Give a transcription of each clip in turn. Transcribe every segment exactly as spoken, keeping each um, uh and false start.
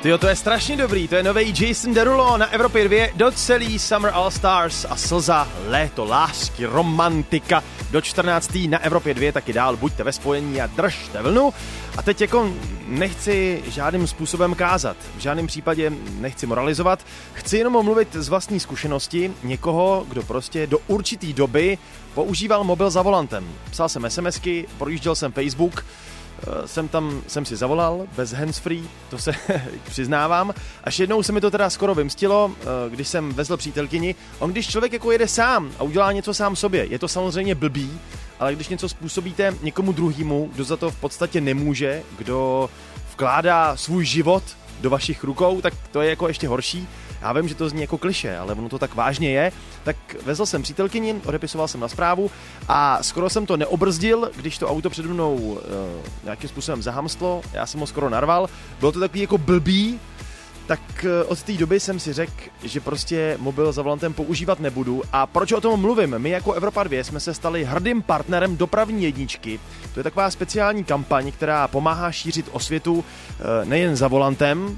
Tyjo, to je strašně dobrý, to je nový Jason Derulo na Evropě dva, do celý Summer All Stars a slza, léto, lásky, romantika do čtrnáctý na Evropě dva, taky dál buďte ve spojení a držte vlnu. A teď jako nechci žádným způsobem kázat, v žádném případě nechci moralizovat, chci jenom mluvit z vlastní zkušenosti někoho, kdo prostě do určitý doby používal mobil za volantem. Psal jsem SMSky, projížděl jsem Facebook, Jsem tam, jsem si zavolal, bez handsfree, to se přiznávám. Až jednou se mi to teda skoro vymstilo, když jsem vezl přítelkyni. On když člověk jako jede sám a udělá něco sám sobě, je to samozřejmě blbý, ale když něco způsobíte někomu druhému, kdo za to v podstatě nemůže, kdo vkládá svůj život do vašich rukou, tak to je jako ještě horší. Já vím, že to zní jako klišé, ale ono to tak vážně je. Tak vezl jsem přítelkyni, odepisoval jsem na zprávu a skoro jsem to neobrzdil, když to auto přede mnou uh, nějakým způsobem zahamstlo. Já jsem ho skoro narval. Bylo to takový jako blbý, tak uh, od té doby jsem si řekl, že prostě mobil za volantem používat nebudu. A proč o tom mluvím? My jako Evropa dva jsme se stali hrdým partnerem dopravní jedničky. To je taková speciální kampaň, která pomáhá šířit osvětu uh, nejen za volantem,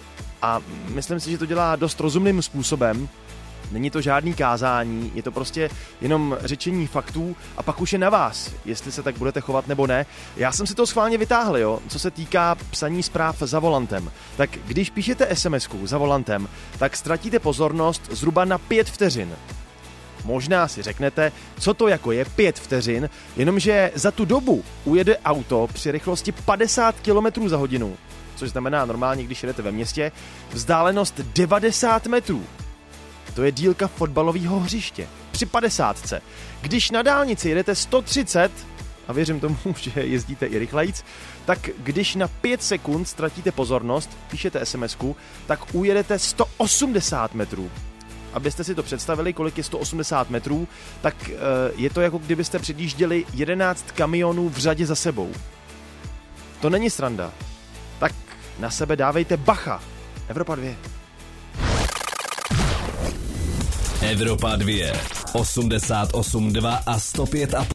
a myslím si, že to dělá dost rozumným způsobem. Není to žádný kázání, je to prostě jenom řečení faktů a pak už je na vás, jestli se tak budete chovat nebo ne. Já jsem si to schválně vytáhl, jo, co se týká psaní zpráv za volantem. Tak když píšete SMSku za volantem, tak ztratíte pozornost zhruba na pět vteřin. Možná si řeknete, co to jako je pět vteřin, jenomže za tu dobu ujede auto při rychlosti padesát kilometrů za hodinu. Což znamená normálně, když jedete ve městě, vzdálenost devadesát metrů. To je dílka fotbalového hřiště. Při padesátce. Když na dálnici jedete sto třicet, a věřím tomu, že jezdíte i rychlejc, tak když na pět sekund ztratíte pozornost, píšete SMSku, tak ujedete sto osmdesát metrů. Abyste si to představili, kolik je sto osmdesát metrů, tak je to jako kdybyste předjížděli jedenáct kamionů v řadě za sebou. To není sranda. Tak na sebe dávejte bacha. Evropa dva. Evropa dva. osmdesát osm dva a sto pět a